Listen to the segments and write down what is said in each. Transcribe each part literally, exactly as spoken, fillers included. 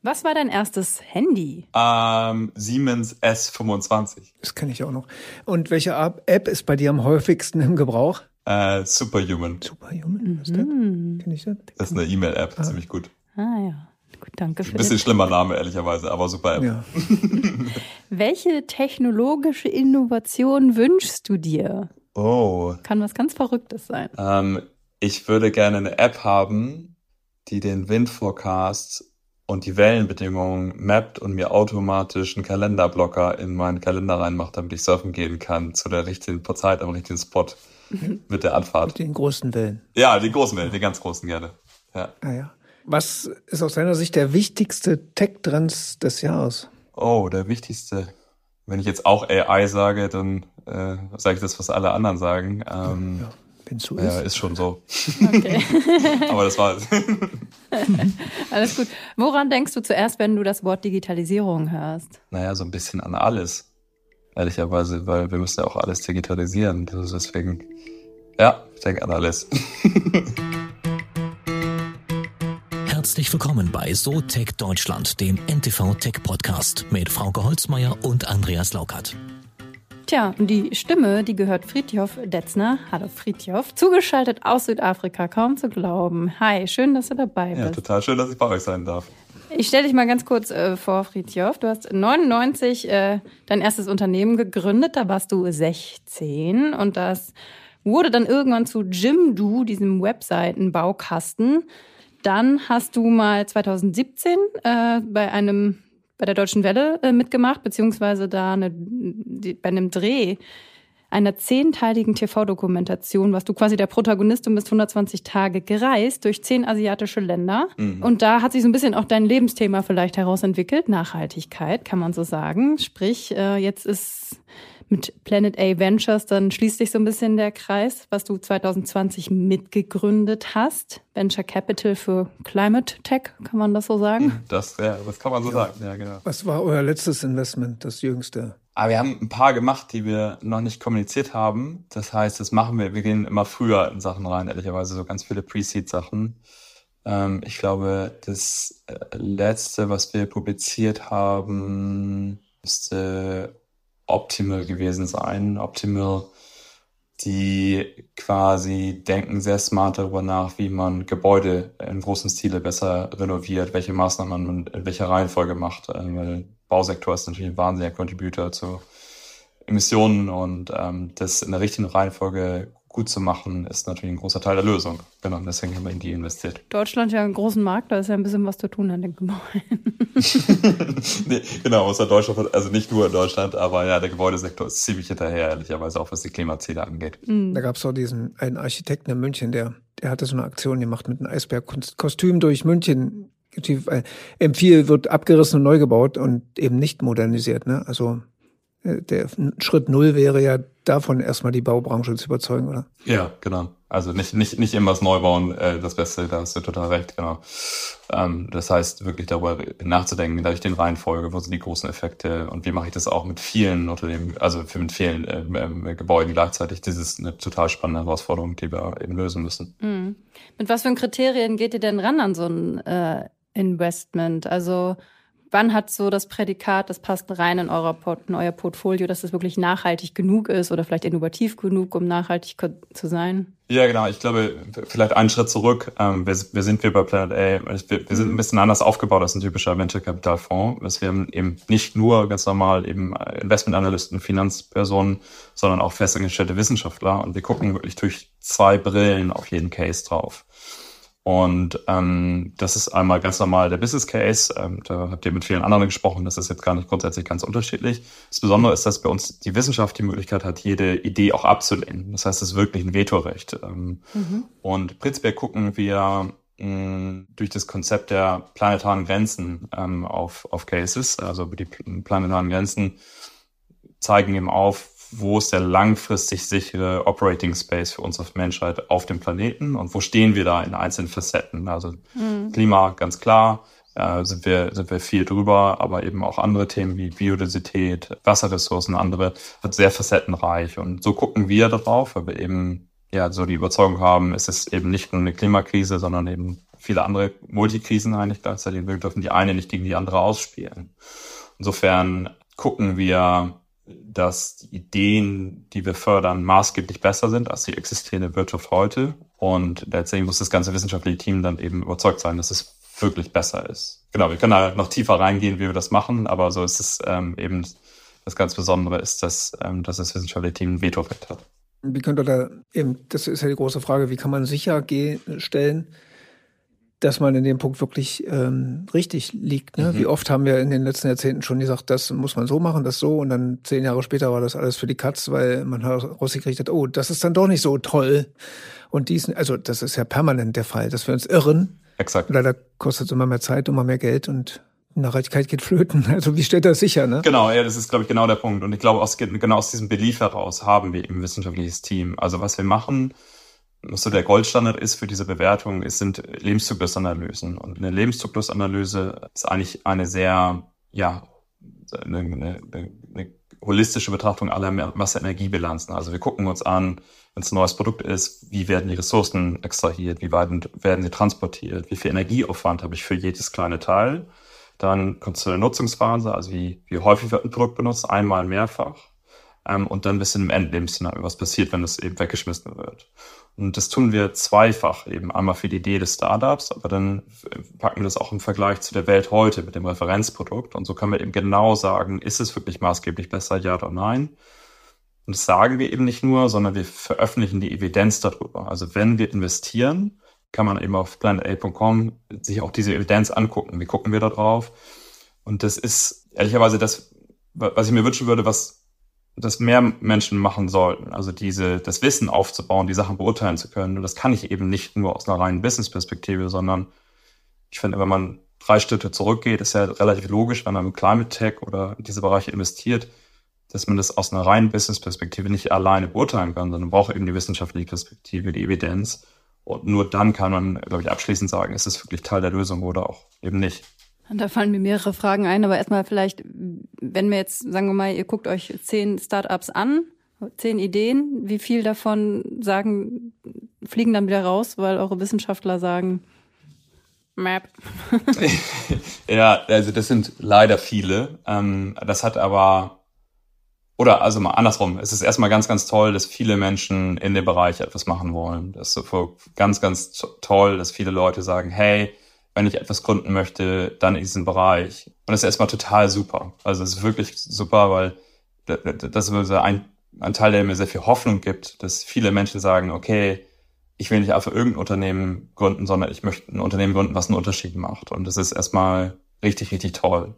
Was war dein erstes Handy? Ähm, Siemens S fünfundzwanzig. Das kenne ich auch noch. Und welche App ist bei dir am häufigsten im Gebrauch? Äh, Superhuman. Superhuman? Was ist das? Mhm. Kenn ich das? Das ist eine E-Mail-App, Ah. ziemlich gut. Ah ja, gut, danke für Ein bisschen den. schlimmer Name, ehrlicherweise, aber super App. Ja. Welche technologische Innovation wünschst du dir? Oh. Kann was ganz Verrücktes sein. Ähm, ich würde gerne eine App haben, die den Windforecast und die Wellenbedingungen mappt und mir automatisch einen Kalenderblocker in meinen Kalender reinmacht, damit ich surfen gehen kann zu der richtigen Zeit am richtigen Spot mit der Anfahrt. Mit den großen Wellen. Ja, die großen Wellen, die ganz großen gerne. Ja. Ah ja. Was ist aus deiner Sicht der wichtigste Tech-Trend des Jahres? Oh, der wichtigste. Wenn ich jetzt auch A I sage, dann äh, sage ich das, was alle anderen sagen. Ähm, Ja, wenn es so ja, ist. ist schon so. Okay. Aber das war es. Alles gut. Woran denkst du zuerst, wenn du das Wort Digitalisierung hörst? Naja, so ein bisschen an alles. Ehrlicherweise, weil wir müssen ja auch alles digitalisieren. Also deswegen, ja, ich denke an alles. Herzlich willkommen bei So Tech Deutschland, dem N T V Tech Podcast mit Frauke Holzmeier und Andreas Laukert. Tja, und die Stimme, die gehört Fridtjof Detzner. Hallo Fridtjof, zugeschaltet aus Südafrika, kaum zu glauben. Hi, schön, dass du dabei bist. Ja, total schön, dass ich bei euch sein darf. Ich stelle dich mal ganz kurz äh, vor, Fridtjof. Du hast neunundneunzig äh, dein erstes Unternehmen gegründet, da warst du sechzehn und das wurde dann irgendwann zu Jimdo, diesem Webseitenbaukasten. Dann hast du mal zweitausendsiebzehn äh, bei einem bei der Deutschen Welle äh, mitgemacht, beziehungsweise da eine, die, bei einem Dreh einer zehnteiligen T V-Dokumentation, was du quasi der Protagonist und bist hundertzwanzig Tage gereist durch zehn asiatische Länder. Mhm. Und da hat sich so ein bisschen auch dein Lebensthema vielleicht herausentwickelt. Nachhaltigkeit, kann man so sagen. Sprich, äh, jetzt ist mit Planet A Ventures, dann schließt sich so ein bisschen der Kreis, was du zweitausendzwanzig mitgegründet hast. Venture Capital für Climate Tech, kann man das so sagen? Das, ja, das kann man so Ja. sagen, ja, genau. Was war euer letztes Investment, das jüngste? Aber wir haben ein paar gemacht, die wir noch nicht kommuniziert haben. Das heißt, das machen wir, wir gehen immer früher in Sachen rein, ehrlicherweise, so ganz viele Pre-Seed-Sachen. Ähm, ich glaube, das letzte, was wir publiziert haben, müsste Optimal gewesen sein. Optimal, die quasi denken sehr smart darüber nach, wie man Gebäude in großen Stile besser renoviert, welche Maßnahmen man in welcher Reihenfolge macht. Weil Bausektor ist natürlich ein wahnsinniger Contributor zu Emissionen und ähm, das in der richtigen Reihenfolge gut zu machen, ist natürlich ein großer Teil der Lösung. Genau, deswegen haben wir in die investiert. Deutschland ja einen großen Markt, da ist ja ein bisschen was zu tun an den Gebäuden. Nee, genau, außer Deutschland, also nicht nur in Deutschland, aber ja, der Gebäudesektor ist ziemlich hinterher, ehrlicherweise, auch was die Klimaziele angeht. Mhm. Da gab es auch diesen einen Architekten in München, der, der hatte so eine Aktion gemacht mit einem Eisbergkostüm durch München. M vier wird abgerissen und neu gebaut und eben nicht modernisiert. Ne? Also der Schritt Null wäre ja davon erstmal die Baubranche zu überzeugen, oder? Ja, genau. Also nicht nicht nicht immer das Neubauen äh, das Beste, da hast du total recht, genau. Ähm, das heißt, wirklich darüber nachzudenken, durch den Reihenfolge, wo sind die großen Effekte und wie mache ich das auch mit vielen Unternehmen, also für mit vielen äh, Gebäuden gleichzeitig. Das ist eine total spannende Herausforderung, die wir eben lösen müssen. Mhm. Mit was für Kriterien geht ihr denn ran an so ein äh, Investment? Also wann hat so das Prädikat, das passt rein in, eurer Port- in euer Portfolio, dass es wirklich nachhaltig genug ist oder vielleicht innovativ genug, um nachhaltig zu sein? Ja, genau. Ich glaube, vielleicht einen Schritt zurück. Ähm, wir, wir sind wir bei Planet A. Wir, wir sind ein bisschen anders aufgebaut als ein typischer Venture-Capital-Fonds. Wir haben eben nicht nur ganz normal eben Investmentanalysten, Finanzpersonen, sondern auch festangestellte Wissenschaftler. Und wir gucken wirklich durch zwei Brillen auf jeden Case drauf. Und ähm, das ist einmal ganz normal der Business Case. Ähm, da habt ihr mit vielen anderen gesprochen. Das ist jetzt gar nicht grundsätzlich ganz unterschiedlich. Das Besondere ist, dass bei uns die Wissenschaft die Möglichkeit hat, jede Idee auch abzulehnen. Das heißt, es ist wirklich ein Vetorecht. Ähm, mhm. Und prinzipiell gucken wir mh, durch das Konzept der planetaren Grenzen ähm, auf, auf Cases. Also die planetaren Grenzen zeigen eben auf, wo ist der langfristig sichere Operating Space für uns als Menschheit auf dem Planeten und wo stehen wir da in einzelnen Facetten? Also mhm. Klima, ganz klar, äh, sind wir sind wir viel drüber, aber eben auch andere Themen wie Biodiversität, Wasserressourcen, andere, wird sehr facettenreich und so gucken wir darauf, weil wir eben ja so die Überzeugung haben, es ist eben nicht nur eine Klimakrise, sondern eben viele andere Multikrisen eigentlich gleichzeitig. Wir dürfen die eine nicht gegen die andere ausspielen. Insofern gucken wir, dass die Ideen, die wir fördern, maßgeblich besser sind als die existierende Wirtschaft heute. Und letztendlich muss das ganze wissenschaftliche Team dann eben überzeugt sein, dass es wirklich besser ist. Genau, wir können da noch tiefer reingehen, wie wir das machen, aber so ist es ähm, eben, das ganz Besondere ist, dass, ähm, dass das wissenschaftliche Team ein Vetorecht hat. Wie könnt ihr da eben, das ist ja die große Frage, wie kann man sicherstellen, dass man in dem Punkt wirklich ähm, richtig liegt. Ne? Mhm. Wie oft haben wir in den letzten Jahrzehnten schon gesagt, das muss man so machen, das so, und dann zehn Jahre später war das alles für die Katz, weil man rausgekriegt hat, oh, das ist dann doch nicht so toll. Und diesen, also das ist ja permanent der Fall, dass wir uns irren. Exakt. Leider kostet es immer mehr Zeit, immer mehr Geld und die Nachhaltigkeit geht flöten. Also wie stellt das sicher, ne? Genau, ja, das ist, glaube ich, genau der Punkt. Und ich glaube, aus, genau aus diesem Belief heraus haben wir eben ein wissenschaftliches Team. Also was wir machen, was so der Goldstandard ist für diese Bewertung, ist, sind Lebenszyklusanalysen. Und eine Lebenszyklusanalyse ist eigentlich eine sehr, ja, eine, eine, eine holistische Betrachtung aller Masse-Energiebilanzen. Also wir gucken uns an, wenn es ein neues Produkt ist, wie werden die Ressourcen extrahiert, wie weit werden sie transportiert, wie viel Energieaufwand habe ich für jedes kleine Teil. Dann kommt es zu der Nutzungsphase, also wie, wie häufig wird ein Produkt benutzt, einmal, mehrfach. Ähm, und dann bis in einem Endlebensszenario, was passiert, wenn es eben weggeschmissen wird. Und das tun wir zweifach, eben einmal für die Idee des Startups, aber dann packen wir das auch im Vergleich zu der Welt heute mit dem Referenzprodukt. Und so können wir eben genau sagen, ist es wirklich maßgeblich besser, ja oder nein? Und das sagen wir eben nicht nur, sondern wir veröffentlichen die Evidenz darüber. Also wenn wir investieren, kann man eben auf planet a punkt com sich auch diese Evidenz angucken. Wie gucken wir da drauf? Und das ist ehrlicherweise das, was ich mir wünschen würde, was dass mehr Menschen machen sollten. Also diese, das Wissen aufzubauen, die Sachen beurteilen zu können. Und das kann ich eben nicht nur aus einer reinen Business-Perspektive, sondern ich finde, wenn man drei Schritte zurückgeht, ist ja relativ logisch, wenn man im Climate Tech oder in diese Bereiche investiert, dass man das aus einer reinen Business-Perspektive nicht alleine beurteilen kann, sondern braucht eben die wissenschaftliche Perspektive, die Evidenz. Und nur dann kann man, glaube ich, abschließend sagen, ist es wirklich Teil der Lösung oder auch eben nicht. Da fallen mir mehrere Fragen ein, aber erstmal vielleicht, wenn wir jetzt, sagen wir mal, ihr guckt euch zehn Startups an, zehn Ideen, wie viel davon sagen, fliegen dann wieder raus, weil eure Wissenschaftler sagen, Map. Ja, also das sind leider viele. Das hat aber, oder also mal andersrum, es ist erstmal ganz, ganz toll, dass viele Menschen in dem Bereich etwas machen wollen. Das ist so ganz, ganz toll, dass viele Leute sagen, hey, wenn ich etwas gründen möchte, dann in diesem Bereich. Und das ist erstmal total super. Also es ist wirklich super, weil das ist ein, ein Teil, der mir sehr viel Hoffnung gibt, dass viele Menschen sagen, okay, ich will nicht einfach irgendein Unternehmen gründen, sondern ich möchte ein Unternehmen gründen, was einen Unterschied macht. Und das ist erstmal richtig, richtig toll.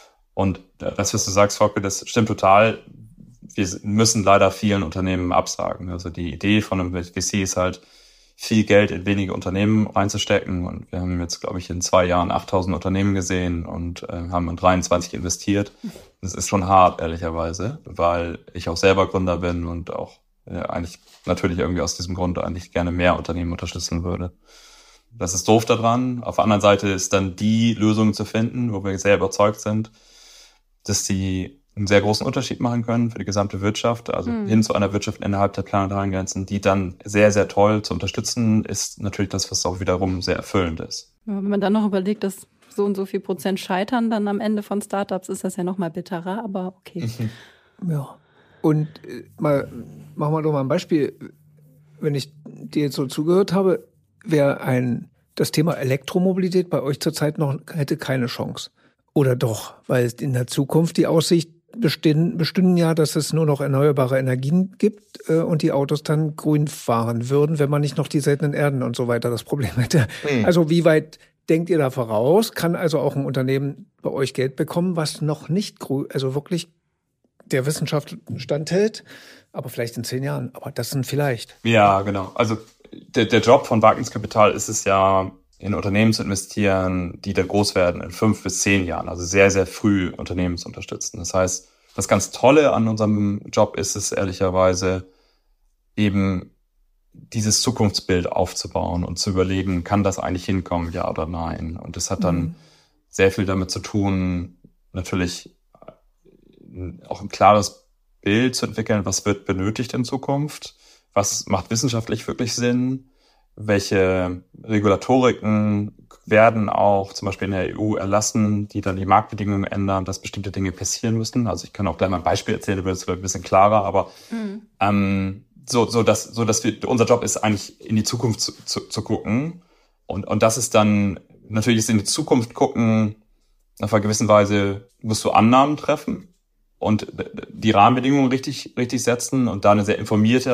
Und das, was du sagst, Volker, das stimmt total. Wir müssen leider vielen Unternehmen absagen. Also die Idee von einem V C ist halt, viel Geld in wenige Unternehmen reinzustecken. Und wir haben jetzt, glaube ich, in zwei Jahren achttausend Unternehmen gesehen und äh, haben in dreiundzwanzig investiert. Das ist schon hart, ehrlicherweise, weil ich auch selber Gründer bin und auch äh, eigentlich natürlich irgendwie aus diesem Grund eigentlich gerne mehr Unternehmen unterstützen würde. Das ist doof daran. Auf der anderen Seite ist dann die Lösung zu finden, wo wir sehr überzeugt sind, dass die einen sehr großen Unterschied machen können für die gesamte Wirtschaft, also mhm. hin zu einer Wirtschaft innerhalb der planetaren Grenzen, die dann sehr, sehr toll zu unterstützen, ist natürlich das, was auch wiederum sehr erfüllend ist. Ja, wenn man dann noch überlegt, dass so und so viel Prozent scheitern dann am Ende von Startups, ist das ja noch mal bitterer, aber okay. Mhm. Ja. Und äh, mal, machen wir doch mal ein Beispiel. Wenn ich dir jetzt so zugehört habe, wäre ein, das Thema Elektromobilität bei euch zurzeit noch, hätte keine Chance. Oder doch, weil in der Zukunft die Aussicht bestehen, bestünden ja, dass es nur noch erneuerbare Energien gibt äh, und die Autos dann grün fahren würden, wenn man nicht noch die seltenen Erden und so weiter das Problem hätte. Mhm. Also wie weit denkt ihr da voraus? Kann also auch ein Unternehmen bei euch Geld bekommen, was noch nicht grün, also wirklich der Wissenschaft standhält, aber vielleicht in zehn Jahren, aber das sind vielleicht. Ja, genau. Also der, der Job von Wagniskapital ist es ja, in Unternehmen zu investieren, die dann groß werden in fünf bis zehn Jahren, also sehr, sehr früh Unternehmen zu unterstützen. Das heißt, das ganz Tolle an unserem Job ist es ehrlicherweise eben dieses Zukunftsbild aufzubauen und zu überlegen, kann das eigentlich hinkommen, ja oder nein? Und das hat dann mhm. sehr viel damit zu tun, natürlich auch ein klares Bild zu entwickeln, was wird benötigt in Zukunft, was macht wissenschaftlich wirklich Sinn, welche Regulatoriken werden auch zum Beispiel in der E U erlassen, die dann die Marktbedingungen ändern, dass bestimmte Dinge passieren müssen. Also ich kann auch gleich mal ein Beispiel erzählen, da wird es ein bisschen klarer, aber mhm. ähm, so, so, dass, so dass wir, unser Job ist eigentlich in die Zukunft zu, zu, zu gucken. Und, und das ist dann, natürlich ist in die Zukunft gucken, auf einer gewissen Weise musst du Annahmen treffen und die Rahmenbedingungen richtig, richtig setzen und da eine sehr informierte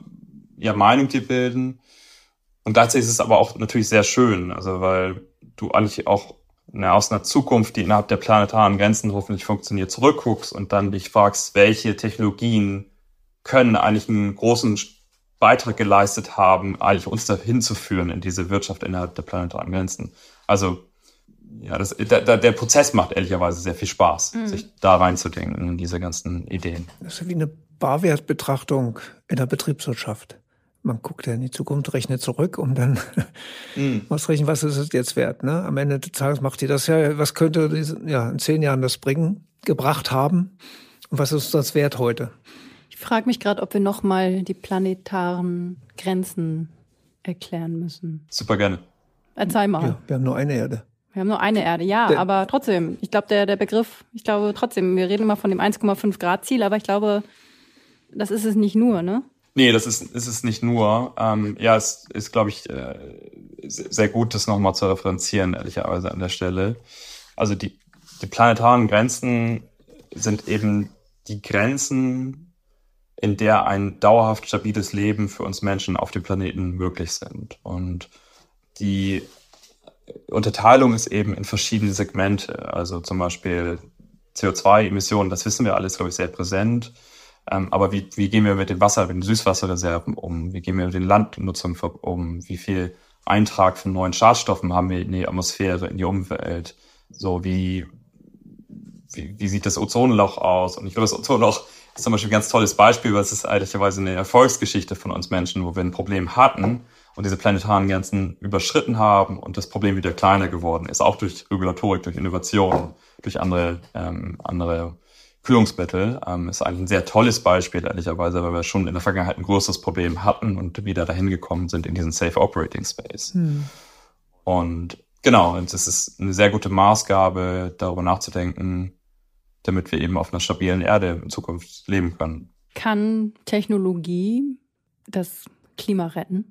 ja, Meinung dir bilden. Und gleichzeitig ist es aber auch natürlich sehr schön, also weil du eigentlich auch na, aus einer Zukunft, die innerhalb der planetaren Grenzen hoffentlich funktioniert, zurückguckst und dann dich fragst, welche Technologien können eigentlich einen großen Beitrag geleistet haben, eigentlich uns dahin zu führen in diese Wirtschaft innerhalb der planetaren Grenzen. Also ja, das, da, der Prozess macht ehrlicherweise sehr viel Spaß, mhm. sich da reinzudenken in diese ganzen Ideen. Das ist wie eine Barwertbetrachtung in der Betriebswirtschaft. Man guckt ja in die Zukunft, rechnet zurück, um dann mm. auszurechnen, was ist es jetzt wert. Ne? Am Ende des Tages macht ihr das ja, was könnte diese, ja, in zehn Jahren das bringen, gebracht haben und was ist das wert heute? Ich frage mich gerade, ob wir nochmal die planetaren Grenzen erklären müssen. Super gerne. Erzähl mal. Ja, wir haben nur eine Erde. Wir haben nur eine Erde, ja, der, aber trotzdem, ich glaube, der, der Begriff, ich glaube trotzdem, wir reden immer von dem eins Komma fünf Grad Ziel, aber ich glaube, das ist es nicht nur, ne? Nee, das ist, ist es nicht nur. Ähm, ja, es ist, glaube ich, äh, sehr gut, das nochmal zu referenzieren, ehrlicherweise an der Stelle. Also die, die planetaren Grenzen sind eben die Grenzen, in der ein dauerhaft stabiles Leben für uns Menschen auf dem Planeten möglich sind. Und die Unterteilung ist eben in verschiedene Segmente. Also zum Beispiel C O zwei Emissionen, das wissen wir alles, glaube ich, sehr präsent. Ähm, aber wie, wie gehen wir mit den Wasser, mit den Süßwasserreserven um? Wie gehen wir mit den Landnutzungen um? Wie viel Eintrag von neuen Schadstoffen haben wir in die Atmosphäre, in die Umwelt? So wie, wie, wie sieht das Ozonloch aus? Und ich glaube, das Ozonloch ist zum Beispiel ein ganz tolles Beispiel, weil es ist ehrlicherweise eine Erfolgsgeschichte von uns Menschen, wo wir ein Problem hatten und diese planetaren Grenzen überschritten haben und das Problem wieder kleiner geworden ist, auch durch Regulatorik, durch Innovation, durch andere, ähm, andere Kühlungsmittel. Ähm, ist eigentlich ein sehr tolles Beispiel, ehrlicherweise, weil wir schon in der Vergangenheit ein großes Problem hatten und wieder dahin gekommen sind in diesen Safe Operating Space. Hm. Und genau, und das ist eine sehr gute Maßgabe, darüber nachzudenken, damit wir eben auf einer stabilen Erde in Zukunft leben können. Kann Technologie das Klima retten?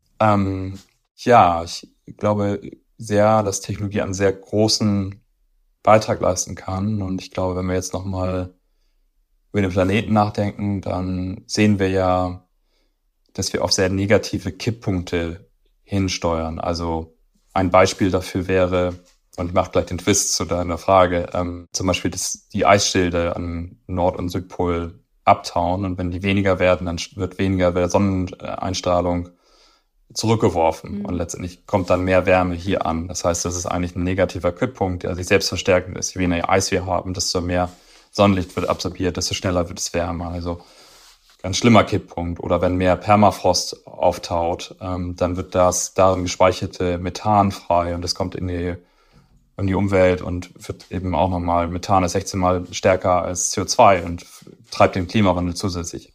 Ähm, ja, ich glaube sehr, dass Technologie einen sehr großen Beitrag leisten kann. Und ich glaube, wenn wir jetzt nochmal über den Planeten nachdenken, dann sehen wir ja, dass wir auf sehr negative Kipppunkte hinsteuern. Also ein Beispiel dafür wäre, und ich mache gleich den Twist zu deiner Frage, ähm, zum Beispiel, dass die Eisschilde an Nord- und Südpol abtauen. Und wenn die weniger werden, dann wird weniger Sonneneinstrahlung zurückgeworfen. Mhm. Und letztendlich kommt dann mehr Wärme hier an. Das heißt, das ist eigentlich ein negativer Kipppunkt, der sich selbst verstärkend ist. Je weniger Eis wir haben, desto mehr Sonnenlicht wird absorbiert, desto schneller wird es wärmer. Also ganz schlimmer Kipppunkt. Oder wenn mehr Permafrost auftaut, ähm, dann wird das darin gespeicherte Methan frei und das kommt in die in die Umwelt und wird eben auch nochmal, Methan ist sechzehn Mal stärker als C O zwei und treibt den Klimawandel zusätzlich.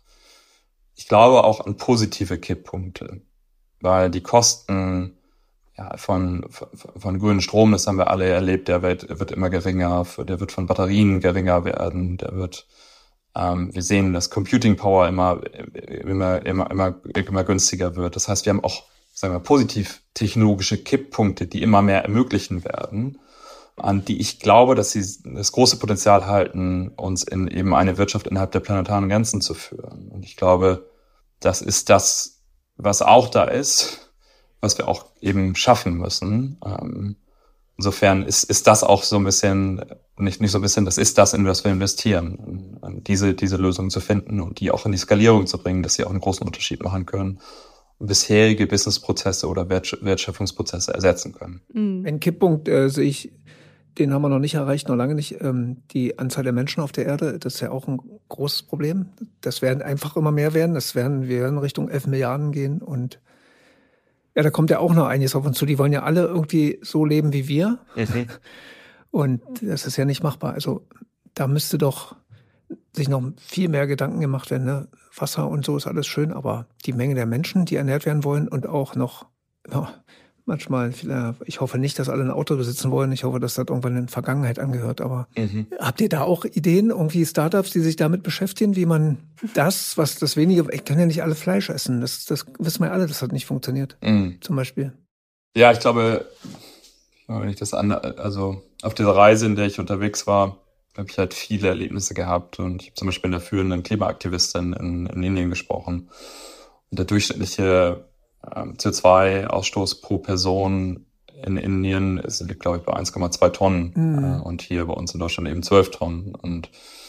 Ich glaube auch an positive Kipppunkte, weil die Kosten ja, von, von, von grünen Strom, das haben wir alle erlebt, der wird, wird immer geringer, der wird von Batterien geringer werden, der wird, ähm, wir sehen, dass Computing Power immer, immer, immer, immer, immer günstiger wird. Das heißt, wir haben auch, sagen wir, positiv technologische Kipppunkte, die immer mehr ermöglichen werden, an die ich glaube, dass sie das große Potenzial halten, uns in eben eine Wirtschaft innerhalb der planetaren Grenzen zu führen. Und ich glaube, das ist das, was auch da ist, was wir auch eben schaffen müssen. Insofern ist, ist das auch so ein bisschen, nicht, nicht so ein bisschen, das ist das, in was wir investieren, diese, diese Lösungen zu finden und die auch in die Skalierung zu bringen, dass sie auch einen großen Unterschied machen können und bisherige Businessprozesse oder Wertschöpfungsprozesse ersetzen können. Mhm. Ein Kipppunkt äh, sehe ich, den haben wir noch nicht erreicht, noch lange nicht. Ähm, die Anzahl der Menschen auf der Erde, das ist ja auch ein großes Problem. Das werden einfach immer mehr werden. Das werden, wir werden Richtung elf Milliarden gehen. Und ja, da kommt ja auch noch einiges auf uns zu. Die wollen ja alle irgendwie so leben wie wir. Mhm. Und das ist ja nicht machbar. Also da müsste doch sich noch viel mehr Gedanken gemacht werden. Ne? Wasser und so ist alles schön, aber die Menge der Menschen, die ernährt werden wollen und auch noch ja, manchmal, ich hoffe nicht, dass alle ein Auto besitzen wollen. Ich hoffe, dass das irgendwann in der Vergangenheit angehört. Aber mhm. habt ihr da auch Ideen, irgendwie Startups, die sich damit beschäftigen, wie man das, was das wenige, ich kann ja nicht alle Fleisch essen. Das, das wissen wir alle, das hat nicht funktioniert. Mhm. Zum Beispiel. Ja, ich glaube, wenn ich das an, also auf dieser Reise, in der ich unterwegs war, habe ich halt viele Erlebnisse gehabt. Und ich habe zum Beispiel mit einer führenden Klimaaktivistin in, in Indien gesprochen. Und der durchschnittliche C O zwei Ausstoß pro Person in Indien ist, liegt, glaube ich, bei eins Komma zwei Tonnen mhm. und hier bei uns in Deutschland eben zwölf Tonnen. Und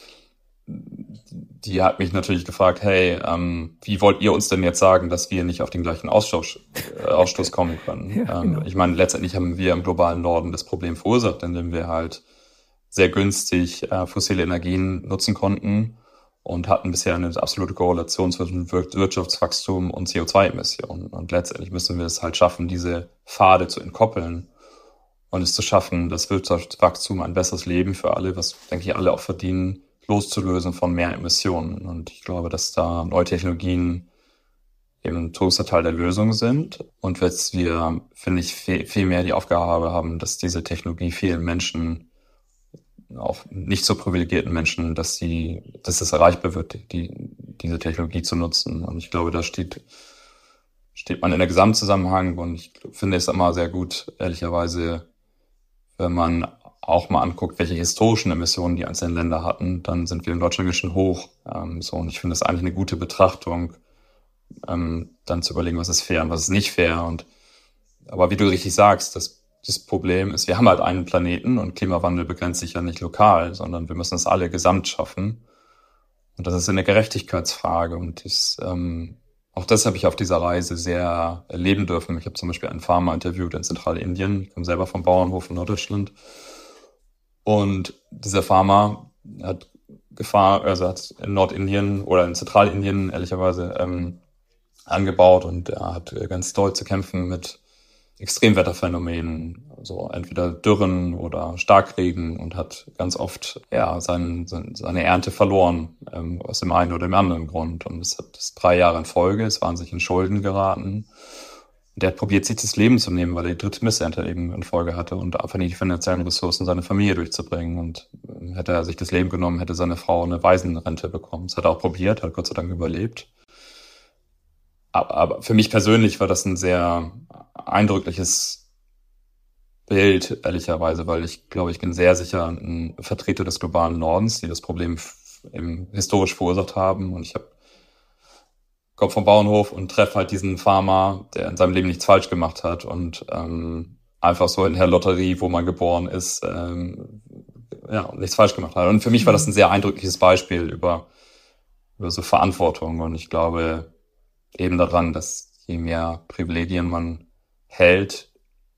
die hat mich natürlich gefragt, hey, ähm, wie wollt ihr uns denn jetzt sagen, dass wir nicht auf den gleichen Ausstoß, äh, Ausstoß kommen können? Ja, ähm, genau. Ich meine, letztendlich haben wir im globalen Norden das Problem verursacht, indem wir halt sehr günstig äh, fossile Energien nutzen konnten und hatten bisher eine absolute Korrelation zwischen Wirtschaftswachstum und C O zwei Emissionen. Und letztendlich müssen wir es halt schaffen, diese Pfade zu entkoppeln und es zu schaffen, das Wirtschaftswachstum, ein besseres Leben für alle, was, denke ich, alle auch verdienen, loszulösen von mehr Emissionen. Und ich glaube, dass da neue Technologien eben ein großer Teil der Lösung sind. Und jetzt wir, finde ich, viel, viel mehr die Aufgabe haben, dass diese Technologie vielen Menschen, auch nicht so privilegierten Menschen, dass sie, dass es erreichbar wird, die, diese Technologie zu nutzen. Und ich glaube, da steht, steht man in der Gesamtzusammenhang. Und ich finde es immer sehr gut, ehrlicherweise, wenn man auch mal anguckt, welche historischen Emissionen die einzelnen Länder hatten, dann sind wir in Deutschland schon hoch. Ähm, so, und ich finde es eigentlich eine gute Betrachtung, ähm, dann zu überlegen, was ist fair und was ist nicht fair. Und, aber wie du richtig sagst, das Das Problem ist, wir haben halt einen Planeten und Klimawandel begrenzt sich ja nicht lokal, sondern wir müssen es alle gesamt schaffen. Und das ist eine Gerechtigkeitsfrage. Und das, ähm, auch das habe ich auf dieser Reise sehr erleben dürfen. Ich habe zum Beispiel einen Farmer interviewt in Zentralindien. Ich komme selber vom Bauernhof in Norddeutschland. Und dieser Farmer hat Gefahr, also hat in Nordindien oder in Zentralindien ehrlicherweise ähm, angebaut und er hat ganz doll zu kämpfen mit Extremwetterphänomenen, also entweder Dürren oder Starkregen und hat ganz oft ja sein, seine Ernte verloren, ähm, aus dem einen oder dem anderen Grund. Und es hat das drei Jahre in Folge, es waren sich in Schulden geraten. Und der hat probiert, sich das Leben zu nehmen, weil er die dritte Missernte eben in Folge hatte und einfach nicht die finanziellen Ressourcen, seine Familie durchzubringen. Und hätte er sich das Leben genommen, hätte seine Frau eine Waisenrente bekommen. Das hat er auch probiert, hat Gott sei Dank überlebt. Aber für mich persönlich war das ein sehr eindrückliches Bild, ehrlicherweise, weil ich glaube, ich bin sehr sicher ein Vertreter des globalen Nordens, die das Problem eben historisch verursacht haben. Und ich habe komme vom Bauernhof und treffe halt diesen Farmer, der in seinem Leben nichts falsch gemacht hat und ähm, einfach so in der Lotterie, wo man geboren ist, ähm, ja, nichts falsch gemacht hat. Und für mich war das ein sehr eindrückliches Beispiel über über so Verantwortung. Und ich glaube eben daran, dass je mehr Privilegien man hält,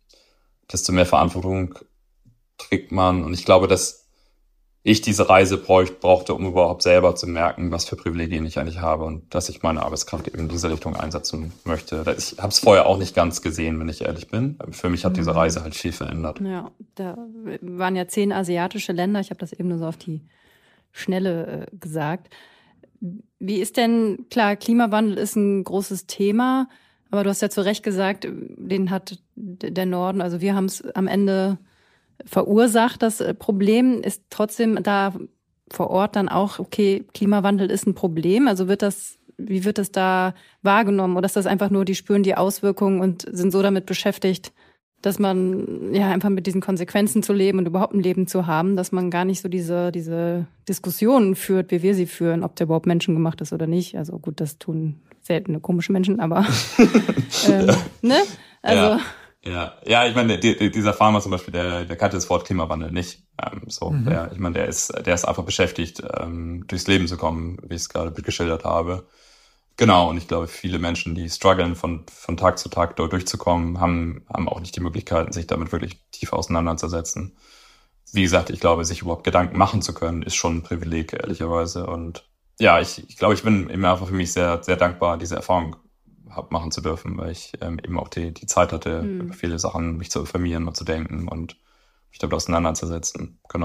desto mehr Verantwortung trägt man. Und ich glaube, dass ich diese Reise brauchte, um überhaupt selber zu merken, was für Privilegien ich eigentlich habe und dass ich meine Arbeitskraft eben in diese Richtung einsetzen möchte. Ich habe es vorher auch nicht ganz gesehen, wenn ich ehrlich bin. Für mich hat diese Reise halt viel verändert. Ja, da waren ja zehn asiatische Länder. Ich habe das eben nur so auf die Schnelle äh, gesagt. Wie ist denn, klar, Klimawandel ist ein großes Thema, aber du hast ja zu Recht gesagt, den hat der Norden, also wir haben es am Ende verursacht. Das Problem ist trotzdem da vor Ort dann auch, okay, Klimawandel ist ein Problem. Also wird das, wie wird das da wahrgenommen? Oder ist das einfach nur, die spüren die Auswirkungen und sind so damit beschäftigt, dass man ja einfach mit diesen Konsequenzen zu leben und überhaupt ein Leben zu haben, dass man gar nicht so diese diese Diskussionen führt, wie wir sie führen, ob der überhaupt menschengemacht ist oder nicht. Also gut, das tun seltene komische Menschen, aber ähm, ne? Also ja. Ja, ja, ich meine, die, dieser Farmer zum Beispiel, der, der kannte das Wort Klimawandel nicht. Ähm, so, mhm. der, ich meine, der ist, der ist einfach beschäftigt, ähm, durchs Leben zu kommen, wie ich es gerade geschildert habe. Genau, und ich glaube, viele Menschen, die strugglen, von von Tag zu Tag dort durchzukommen, haben haben auch nicht die Möglichkeiten, sich damit wirklich tief auseinanderzusetzen. Wie gesagt, ich glaube, sich überhaupt Gedanken machen zu können, ist schon ein Privileg, ehrlicherweise. Und ja, ich, ich glaube, ich bin eben einfach für mich sehr sehr dankbar, diese Erfahrung hab machen zu dürfen, weil ich ähm, eben auch die die Zeit hatte, mhm. viele Sachen mich zu informieren und zu denken und mich damit auseinanderzusetzen. Genau.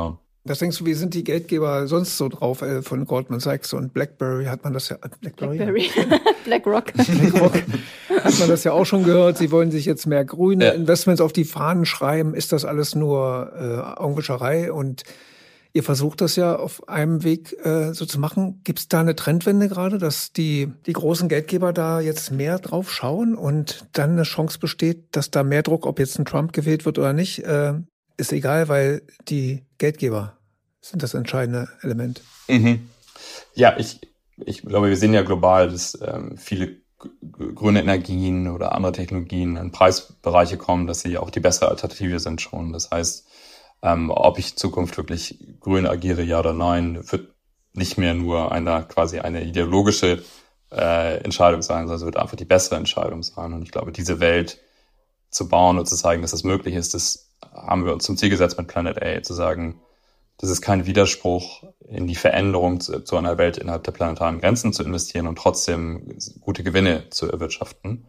Was denkst du, wie sind die Geldgeber sonst so drauf? Äh, von Goldman Sachs und BlackBerry hat man das ja. BlackBerry? Blackberry. BlackRock. BlackRock hat man das ja auch schon gehört. Sie wollen sich jetzt mehr grüne ja. Investments auf die Fahnen schreiben. Ist das alles nur äh, Augenwischerei? Und ihr versucht das ja auf einem Weg äh, so zu machen. Gibt es da eine Trendwende gerade, dass die, die großen Geldgeber da jetzt mehr drauf schauen und dann eine Chance besteht, dass da mehr Druck, ob jetzt ein Trump gewählt wird oder nicht, äh, ist egal, weil die Geldgeber sind das entscheidende Element. Mhm. Ja, ich, ich glaube, wir sehen ja global, dass ähm, viele g- grüne Energien oder andere Technologien in Preisbereiche kommen, dass sie auch die bessere Alternative sind schon. Das heißt, ähm, ob ich in Zukunft wirklich grün agiere, ja oder nein, wird nicht mehr nur eine quasi eine ideologische äh, Entscheidung sein, sondern es wird einfach die bessere Entscheidung sein. Und ich glaube, diese Welt zu bauen und zu zeigen, dass das möglich ist, das haben wir uns zum Ziel gesetzt mit Planet A, zu sagen, das ist kein Widerspruch in die Veränderung zu, zu einer Welt innerhalb der planetaren Grenzen zu investieren und trotzdem gute Gewinne zu erwirtschaften.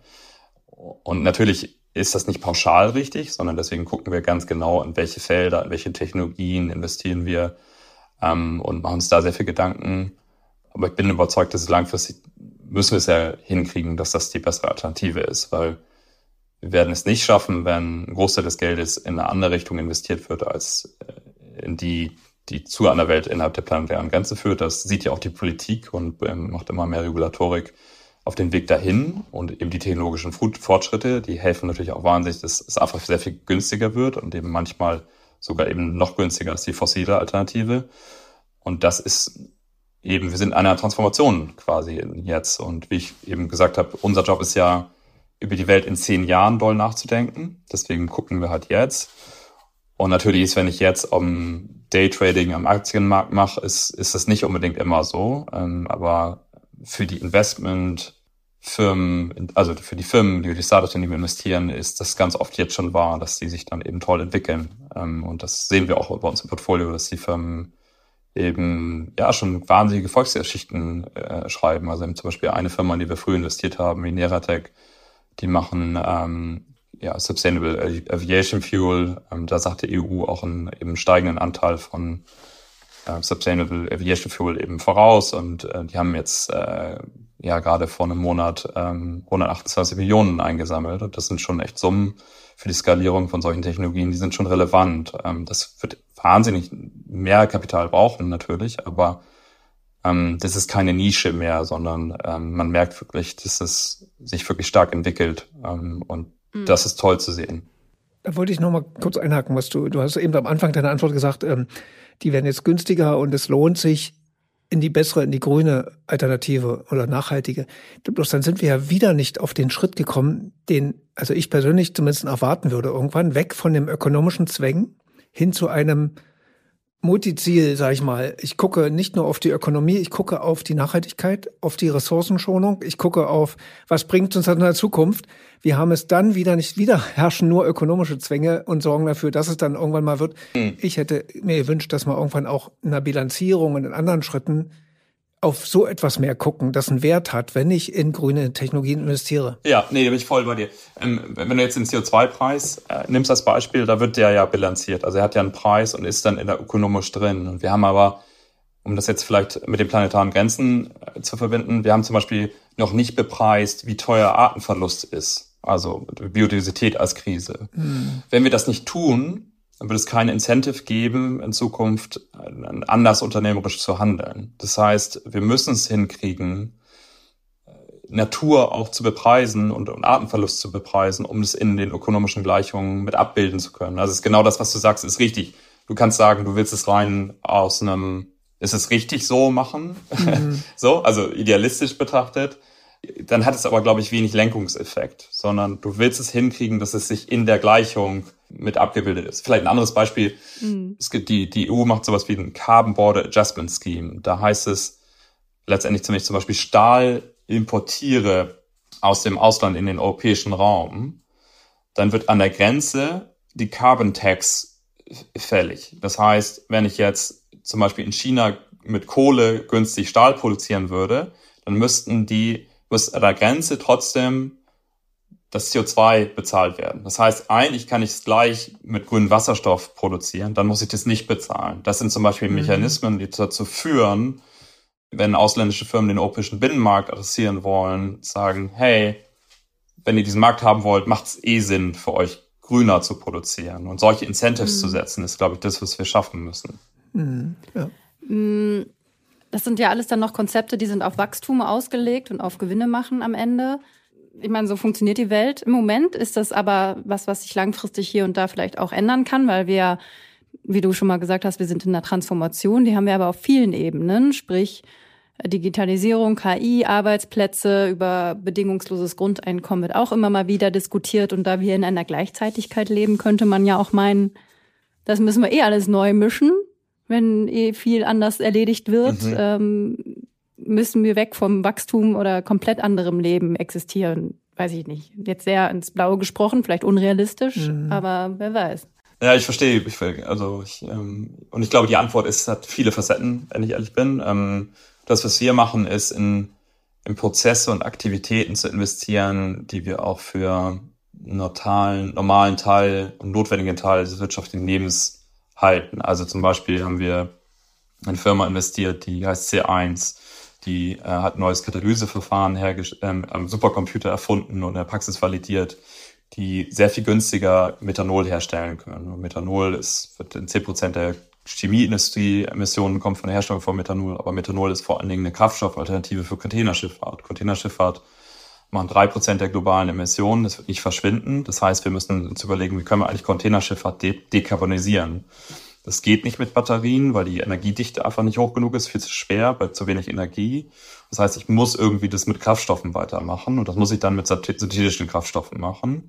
Und natürlich ist das nicht pauschal richtig, sondern deswegen gucken wir ganz genau, in welche Felder, in welche Technologien investieren wir ähm, und machen uns da sehr viel Gedanken. Aber ich bin überzeugt, dass es langfristig müssen wir es ja hinkriegen, dass das die bessere Alternative ist, weil wir werden es nicht schaffen, wenn ein Großteil des Geldes in eine andere Richtung investiert wird, als in die, die zu einer Welt innerhalb der planetaren Grenze führt. Das sieht ja auch die Politik und ähm, macht immer mehr Regulatorik auf den Weg dahin. Und eben die technologischen Fortschritte, die helfen natürlich auch wahnsinnig, dass es einfach sehr viel günstiger wird und eben manchmal sogar eben noch günstiger als die fossile Alternative. Und das ist eben, wir sind in einer Transformation quasi jetzt. Und wie ich eben gesagt habe, unser Job ist ja, über die Welt in zehn Jahren doll nachzudenken. Deswegen gucken wir halt jetzt. Und natürlich ist, wenn ich jetzt um Daytrading am Aktienmarkt mache, ist, ist das nicht unbedingt immer so. Ähm, aber für die Investmentfirmen, also für die Firmen, die die Startups, in die wir investieren, ist das ganz oft jetzt schon wahr, dass die sich dann eben toll entwickeln. Ähm, und das sehen wir auch bei uns im Portfolio, dass die Firmen eben ja schon wahnsinnige Volksgeschichten äh, schreiben. Also zum Beispiel eine Firma, in die wir früh investiert haben, wie Neratec, die machen ähm, ja Sustainable Aviation Fuel. Ähm, da sagt die E U auch einen eben steigenden Anteil von äh, Sustainable Aviation Fuel eben voraus. Und äh, die haben jetzt äh, ja gerade vor einem Monat ähm, hundertachtundzwanzig Millionen eingesammelt. Und das sind schon echt Summen für die Skalierung von solchen Technologien. Die sind schon relevant. Ähm, das wird wahnsinnig mehr Kapital brauchen natürlich, aber ähm, das ist keine Nische mehr, sondern ähm, man merkt wirklich, dass es sich wirklich stark entwickelt ähm, und mhm. das ist toll zu sehen. Da wollte ich noch mal kurz einhaken, was du, du hast eben am Anfang deiner Antwort gesagt, ähm, die werden jetzt günstiger und es lohnt sich in die bessere, in die grüne Alternative oder nachhaltige. Bloß dann sind wir ja wieder nicht auf den Schritt gekommen, den, also ich persönlich zumindest erwarten würde, irgendwann weg von dem ökonomischen Zwängen hin zu einem Multiziel, sag ich mal. Ich gucke nicht nur auf die Ökonomie, ich gucke auf die Nachhaltigkeit, auf die Ressourcenschonung, ich gucke auf, was bringt uns in der Zukunft. Wir haben es dann wieder nicht, wieder herrschen nur ökonomische Zwänge und sorgen dafür, dass es dann irgendwann mal wird. Mhm. Ich hätte mir gewünscht, dass man irgendwann auch in der Bilanzierung und in anderen Schritten auf so etwas mehr gucken, das einen Wert hat, wenn ich in grüne Technologien investiere. Ja, nee, da bin ich voll bei dir. Ähm, wenn du jetzt den C O zwei Preis äh, nimmst als Beispiel, da wird der ja bilanziert. Also er hat ja einen Preis und ist dann in der ökonomisch drin. Und wir haben aber, um das jetzt vielleicht mit den planetaren Grenzen äh, zu verbinden, wir haben zum Beispiel noch nicht bepreist, wie teuer Artenverlust ist. Also Biodiversität als Krise. Hm. Wenn wir das nicht tun, dann wird es kein Incentive geben, in Zukunft anders unternehmerisch zu handeln. Das heißt, wir müssen es hinkriegen, Natur auch zu bepreisen und, und Artenverlust zu bepreisen, um es in den ökonomischen Gleichungen mit abbilden zu können. Also es ist genau das, was du sagst, ist richtig. Du kannst sagen, du willst es rein aus einem, ist es richtig so machen? Mhm. So, also idealistisch betrachtet. Dann hat es aber, glaube ich, wenig Lenkungseffekt, sondern du willst es hinkriegen, dass es sich in der Gleichung mit abgebildet ist. Vielleicht ein anderes Beispiel. Mhm. Es gibt die, die E U macht sowas wie ein Carbon Border Adjustment Scheme. Da heißt es letztendlich, wenn ich zum Beispiel Stahl importiere aus dem Ausland in den europäischen Raum, dann wird an der Grenze die Carbon Tax fällig. Das heißt, wenn ich jetzt zum Beispiel in China mit Kohle günstig Stahl produzieren würde, dann müssten die, müsste an der Grenze trotzdem das C O zwei bezahlt werden. Das heißt, eigentlich kann ich es gleich mit grünem Wasserstoff produzieren, dann muss ich das nicht bezahlen. Das sind zum Beispiel mhm. Mechanismen, die dazu führen, wenn ausländische Firmen den europäischen Binnenmarkt adressieren wollen, sagen, hey, wenn ihr diesen Markt haben wollt, macht es eh Sinn für euch, grüner zu produzieren. Und solche Incentives mhm. zu setzen, ist, glaube ich, das, was wir schaffen müssen. Mhm. Ja. Das sind ja alles dann noch Konzepte, die sind auf Wachstum ausgelegt und auf Gewinne machen am Ende. Ich meine, so funktioniert die Welt im Moment. Ist das aber was, was sich langfristig hier und da vielleicht auch ändern kann, weil wir, wie du schon mal gesagt hast, wir sind in einer Transformation. Die haben wir aber auf vielen Ebenen, sprich Digitalisierung, K I, Arbeitsplätze, über bedingungsloses Grundeinkommen wird auch immer mal wieder diskutiert. Und da wir in einer Gleichzeitigkeit leben, könnte man ja auch meinen, das müssen wir eh alles neu mischen, wenn eh viel anders erledigt wird. Mhm. Ähm, müssen wir weg vom Wachstum oder komplett anderem Leben existieren. Weiß ich nicht. Jetzt sehr ins Blaue gesprochen, vielleicht unrealistisch, mhm. aber wer weiß. Ja, ich verstehe. Ich, also ich, ähm, und ich glaube, die Antwort ist, hat viele Facetten, wenn ich ehrlich bin. Ähm, das, was wir machen, ist in, in Prozesse und Aktivitäten zu investieren, die wir auch für einen normalen, normalen Teil und notwendigen Teil des wirtschaftlichen Lebens halten. Also zum Beispiel haben wir eine Firma investiert, die heißt C eins. Die äh, hat ein neues Katalyseverfahren hergestellt, ähm, am Supercomputer erfunden und in der Praxis validiert, die sehr viel günstiger Methanol herstellen können. Und Methanol ist, wird in zehn Prozent der Chemieindustrie-Emissionen kommt von der Herstellung von Methanol, aber Methanol ist vor allen Dingen eine Kraftstoffalternative für Containerschifffahrt. Containerschifffahrt machen drei Prozent der globalen Emissionen, das wird nicht verschwinden. Das heißt, wir müssen uns überlegen, wie können wir eigentlich Containerschifffahrt de- dekarbonisieren. Das geht nicht mit Batterien, weil die Energiedichte einfach nicht hoch genug ist, viel zu schwer, bei zu wenig Energie. Das heißt, ich muss irgendwie das mit Kraftstoffen weitermachen und das muss ich dann mit synthetischen Kraftstoffen machen.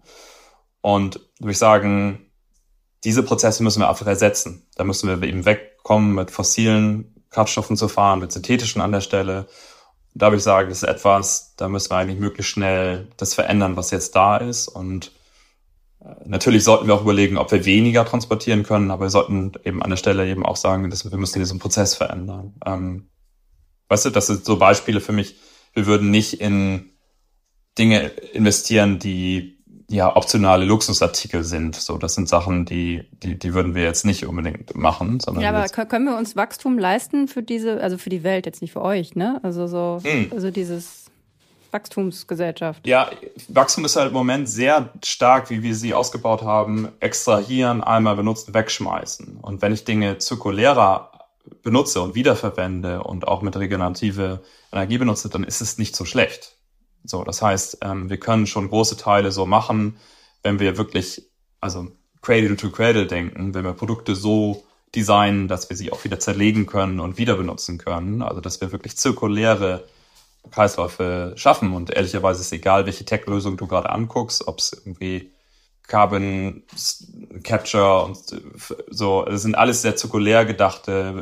Und würde ich sagen, diese Prozesse müssen wir einfach ersetzen. Da müssen wir eben wegkommen, mit fossilen Kraftstoffen zu fahren, mit synthetischen an der Stelle. Da würde ich sagen, das ist etwas, da müssen wir eigentlich möglichst schnell das verändern, was jetzt da ist. Und natürlich sollten wir auch überlegen, ob wir weniger transportieren können, aber wir sollten eben an der Stelle eben auch sagen, dass wir müssen diesen Prozess verändern. Ähm, weißt du, das sind so Beispiele für mich. Wir würden nicht in Dinge investieren, die ja optionale Luxusartikel sind. So, das sind Sachen, die die die würden wir jetzt nicht unbedingt machen, sondern ja, aber können wir uns Wachstum leisten für diese, also für die Welt, jetzt nicht für euch, ne? Also so, hm. also dieses Wachstumsgesellschaft. Ja, Wachstum ist halt im Moment sehr stark, wie wir sie ausgebaut haben, extrahieren, einmal benutzen, wegschmeißen. Und wenn ich Dinge zirkulärer benutze und wiederverwende und auch mit regenerative Energie benutze, dann ist es nicht so schlecht. So, das heißt, ähm, wir können schon große Teile so machen, wenn wir wirklich, also Cradle to Cradle denken, wenn wir Produkte so designen, dass wir sie auch wieder zerlegen können und wieder benutzen können. Also, dass wir wirklich zirkuläre Kreisläufe schaffen. Und ehrlicherweise ist egal, welche Tech-Lösung du gerade anguckst, ob es irgendwie Carbon Capture und so, das sind alles sehr zirkulär gedachte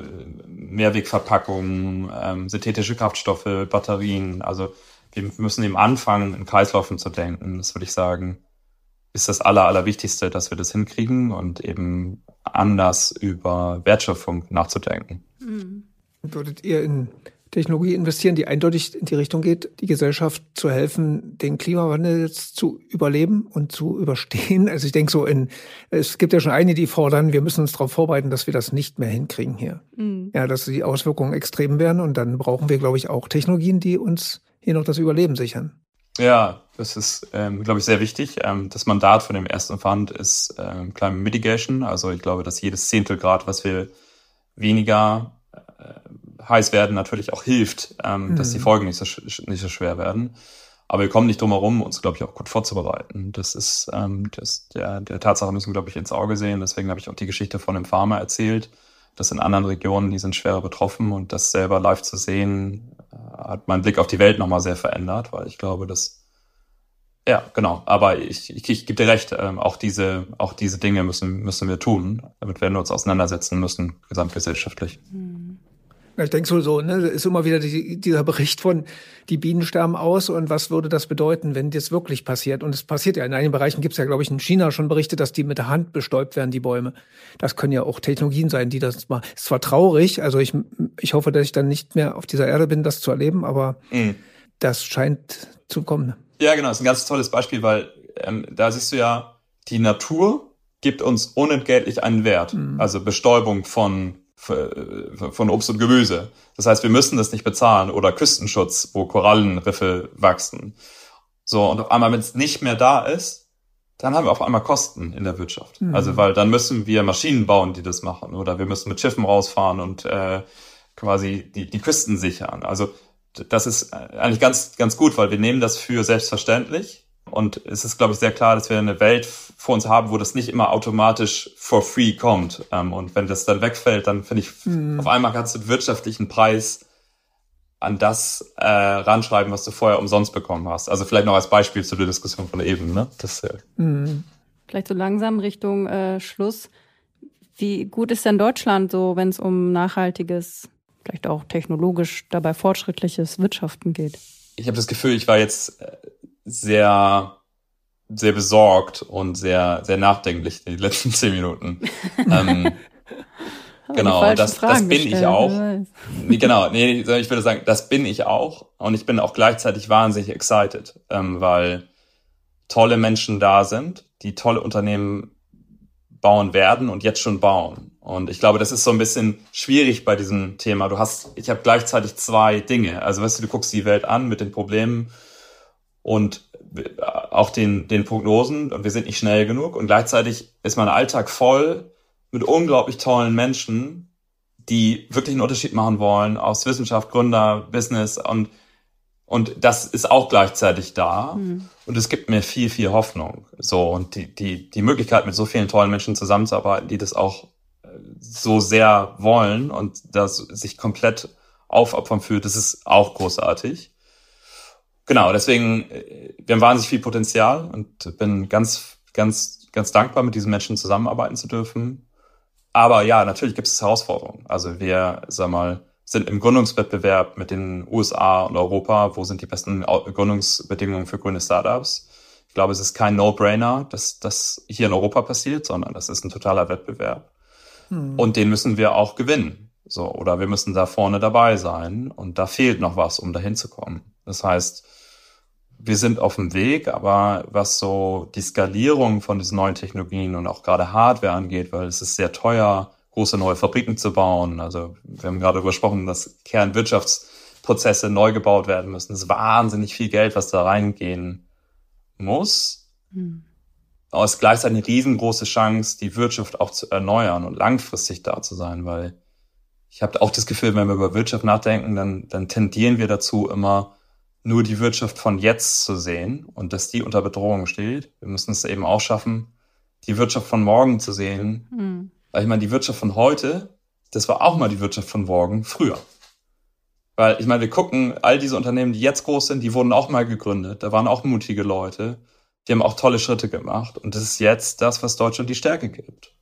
Mehrwegverpackungen, ähm, synthetische Kraftstoffe, Batterien. Also wir müssen eben anfangen, in Kreisläufen zu denken. Das würde ich sagen, ist das Aller, Allerwichtigste, dass wir das hinkriegen und eben anders über Wertschöpfung nachzudenken. Mhm. Würdet ihr in Technologie investieren, die eindeutig in die Richtung geht, die Gesellschaft zu helfen, den Klimawandel jetzt zu überleben und zu überstehen? Also ich denke so in, es gibt ja schon einige, die fordern, wir müssen uns darauf vorbereiten, dass wir das nicht mehr hinkriegen hier. Mhm. Ja, dass die Auswirkungen extrem werden und dann brauchen wir, glaube ich, auch Technologien, die uns hier noch das Überleben sichern. Ja, das ist, ähm, glaube ich, sehr wichtig. Ähm, das Mandat von dem ersten Fund ist ähm, Climate Mitigation. Also ich glaube, dass jedes Zehntelgrad, was wir weniger äh, heiß werden, natürlich auch hilft, ähm, mhm. dass die Folgen nicht so, nicht so schwer werden. Aber wir kommen nicht drum herum, uns, glaube ich, auch gut vorzubereiten. Das ist, ähm, das, der, der Tatsache müssen wir, glaube ich, ins Auge sehen. Deswegen habe ich auch die Geschichte von einem Farmer erzählt. Das in anderen Regionen, die sind schwerer betroffen und das selber live zu sehen, hat meinen Blick auf die Welt nochmal sehr verändert, weil ich glaube, dass, ja, genau, aber ich, ich, ich gebe dir recht, ähm, auch diese, auch diese Dinge müssen, müssen wir tun, damit werden wir uns auseinandersetzen müssen, gesamtgesellschaftlich. Mhm. Ich denke so, so, ne, ist immer wieder die, dieser Bericht von, die Bienen sterben aus und was würde das bedeuten, wenn das wirklich passiert? Und es passiert ja, in einigen Bereichen gibt es ja, glaube ich, in China schon Berichte, dass die mit der Hand bestäubt werden, die Bäume. Das können ja auch Technologien sein, die das mal, ist zwar traurig, also ich, ich hoffe, dass ich dann nicht mehr auf dieser Erde bin, das zu erleben, aber mhm. das scheint zu kommen. Ja, genau, das ist ein ganz tolles Beispiel, weil ähm, da siehst du ja, die Natur gibt uns unentgeltlich einen Wert. Mhm. Also Bestäubung von, von Obst und Gemüse. Das heißt, wir müssen das nicht bezahlen. Oder Küstenschutz, wo Korallenriffe wachsen. So, und auf einmal, wenn es nicht mehr da ist, dann haben wir auf einmal Kosten in der Wirtschaft. Mhm. Also, weil dann müssen wir Maschinen bauen, die das machen. Oder wir müssen mit Schiffen rausfahren und äh, quasi die, die Küsten sichern. Also, das ist eigentlich ganz, ganz gut, weil wir nehmen das für selbstverständlich. Und es ist, glaube ich, sehr klar, dass wir eine Welt vor uns haben, wo das nicht immer automatisch for free kommt. Und wenn das dann wegfällt, dann finde ich, mhm. auf einmal kannst du den wirtschaftlichen Preis an das äh, ranschreiben, was du vorher umsonst bekommen hast. Also vielleicht noch als Beispiel zu der Diskussion von eben. Ne? Das, äh mhm. Vielleicht so langsam Richtung äh, Schluss. Wie gut ist denn Deutschland so, wenn es um nachhaltiges, vielleicht auch technologisch dabei fortschrittliches Wirtschaften geht? Ich habe das Gefühl, ich war jetzt sehr, sehr besorgt und sehr, sehr nachdenklich die letzten zehn Minuten. ähm, genau, das, das bin gestellt, ich auch. Genau, nee, ich würde sagen, das bin ich auch. Und ich bin auch gleichzeitig wahnsinnig excited, ähm, weil tolle Menschen da sind, die tolle Unternehmen bauen werden und jetzt schon bauen. Und ich glaube, das ist so ein bisschen schwierig bei diesem Thema. Du hast, ich habe gleichzeitig zwei Dinge. Also weißt du, du guckst die Welt an mit den Problemen und auch den, den Prognosen und wir sind nicht schnell genug. Und gleichzeitig ist mein Alltag voll mit unglaublich tollen Menschen, die wirklich einen Unterschied machen wollen aus Wissenschaft, Gründer, Business und, und das ist auch gleichzeitig da. Mhm. Und es gibt mir viel, viel Hoffnung. So, und die, die, die Möglichkeit, mit so vielen tollen Menschen zusammenzuarbeiten, die das auch so sehr wollen und das sich komplett aufopfern fühlt, das ist auch großartig. Genau, deswegen, wir haben wahnsinnig viel Potenzial und bin ganz, ganz, ganz dankbar, mit diesen Menschen zusammenarbeiten zu dürfen. Aber ja, natürlich gibt es Herausforderungen. Also wir, sag mal, sind im Gründungswettbewerb mit den U S A und Europa. Wo sind die besten Gründungsbedingungen für grüne Startups? Ich glaube, es ist kein No-Brainer, dass das hier in Europa passiert, sondern das ist ein totaler Wettbewerb. Hm. Und den müssen wir auch gewinnen. So, oder wir müssen da vorne dabei sein. Und da fehlt noch was, um dahin zu kommen. Das heißt, wir sind auf dem Weg, aber was so die Skalierung von diesen neuen Technologien und auch gerade Hardware angeht, weil es ist sehr teuer, große neue Fabriken zu bauen. Also wir haben gerade darüber gesprochen, dass Kernwirtschaftsprozesse neu gebaut werden müssen. Es ist wahnsinnig viel Geld, was da reingehen muss. Hm. Aber es ist gleichzeitig eine riesengroße Chance, die Wirtschaft auch zu erneuern und langfristig da zu sein, weil ich habe auch das Gefühl, wenn wir über Wirtschaft nachdenken, dann, dann tendieren wir dazu, immer nur die Wirtschaft von jetzt zu sehen und dass die unter Bedrohung steht. Wir müssen es eben auch schaffen, die Wirtschaft von morgen zu sehen. Mhm. Weil ich meine, die Wirtschaft von heute, das war auch mal die Wirtschaft von morgen früher. Weil ich meine, wir gucken, all diese Unternehmen, die jetzt groß sind, die wurden auch mal gegründet. Da waren auch mutige Leute. Die haben auch tolle Schritte gemacht. Und das ist jetzt das, was Deutschland die Stärke gibt.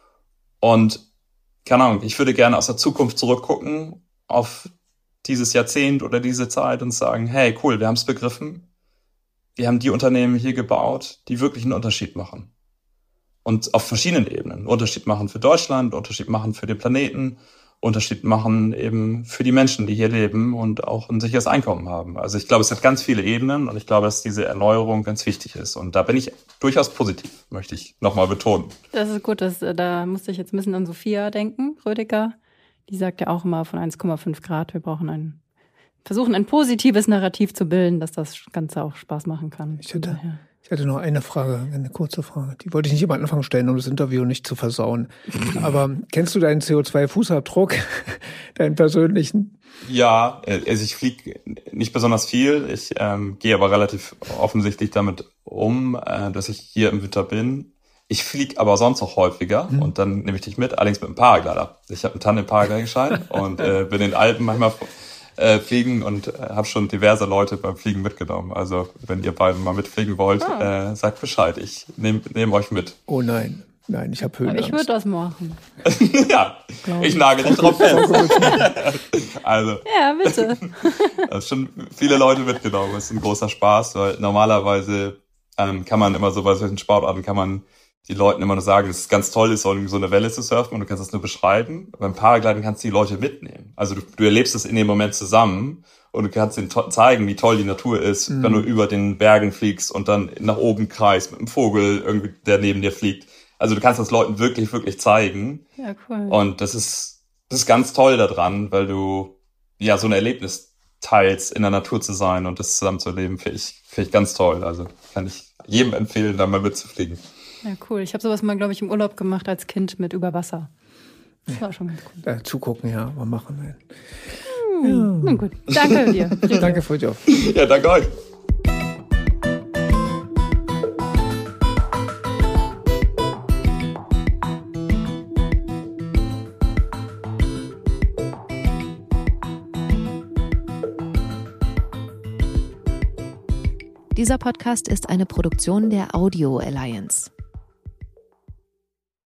Und keine Ahnung, ich würde gerne aus der Zukunft zurückgucken auf dieses Jahrzehnt oder diese Zeit und sagen, hey, cool, wir haben es begriffen. Wir haben die Unternehmen hier gebaut, die wirklich einen Unterschied machen. Und auf verschiedenen Ebenen. Einen Unterschied machen für Deutschland, einen Unterschied machen für den Planeten, Unterschied machen eben für die Menschen, die hier leben und auch ein sicheres Einkommen haben. Also ich glaube, es hat ganz viele Ebenen und ich glaube, dass diese Erneuerung ganz wichtig ist. Und da bin ich durchaus positiv, möchte ich nochmal betonen. Das ist gut, das, da musste ich jetzt ein bisschen an Sophia denken, Rödiger. Die sagt ja auch immer von eins Komma fünf Grad, wir brauchen ein, versuchen ein positives Narrativ zu bilden, dass das Ganze auch Spaß machen kann. Ich hätte, ich hatte noch eine Frage, eine kurze Frage. Die wollte ich nicht am Anfang stellen, um das Interview nicht zu versauen. Aber kennst du deinen C O zwei Fußabdruck, deinen persönlichen? Ja, also ich fliege nicht besonders viel. Ich ähm, gehe aber relativ offensichtlich damit um, äh, dass ich hier im Winter bin. Ich fliege aber sonst auch häufiger mhm. und dann nehme ich dich mit, allerdings mit einem Paraglider. Ich habe einen Tandem-Paragliding-Schein und äh, bin in den Alpen manchmal äh, fliegen und äh, habe schon diverse Leute beim Fliegen mitgenommen. Also wenn ihr beiden mal mitfliegen wollt, oh. äh, sagt Bescheid. Ich nehme nehm euch mit. Oh nein, nein, ich habe Höhenangst. Ich würde das machen. Ja, Glaub ich nagel dich drauf fest. Also, ja, bitte. Also schon viele Leute mitgenommen. Das ist ein großer Spaß, weil normalerweise ähm, kann man immer so bei solchen Sportarten kann man die Leuten immer nur sagen, dass es ganz toll ist, so eine Welle zu surfen und du kannst das nur beschreiben. Beim Paragliden kannst du die Leute mitnehmen. Also du, du erlebst es in dem Moment zusammen und du kannst ihnen to- zeigen, wie toll die Natur ist, mhm. wenn du über den Bergen fliegst und dann nach oben kreist mit einem Vogel, irgendwie, der neben dir fliegt. Also du kannst das Leuten wirklich, wirklich zeigen. Ja, cool. Und das ist, das ist ganz toll daran, weil du ja so ein Erlebnis teilst, in der Natur zu sein und das zusammen zu erleben, finde ich, finde ich ganz toll. Also kann ich jedem empfehlen, da mal mitzufliegen. Ja, cool. Ich habe sowas mal, glaube ich, im Urlaub gemacht als Kind mit über Wasser. Das war schon ganz cool. Ja, zugucken, ja, aber machen wir. Hm, ja. Na gut. Danke dir. Danke, Fridtjof. Ja, danke euch. Dieser Podcast ist eine Produktion der Audio Alliance.